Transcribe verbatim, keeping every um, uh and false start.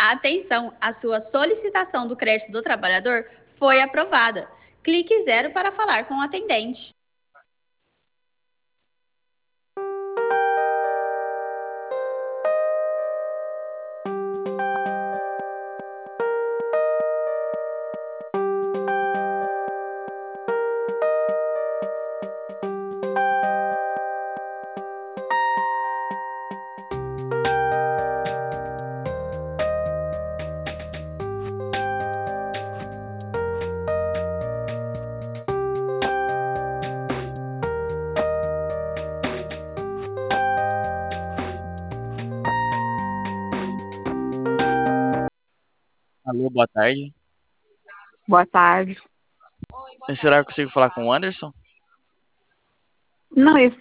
Atenção, a sua solicitação do crédito do trabalhador foi aprovada. Clique zero para falar com o atendente. Alô, boa tarde. Boa tarde. Será que eu consigo falar com o Anderson? Não, esse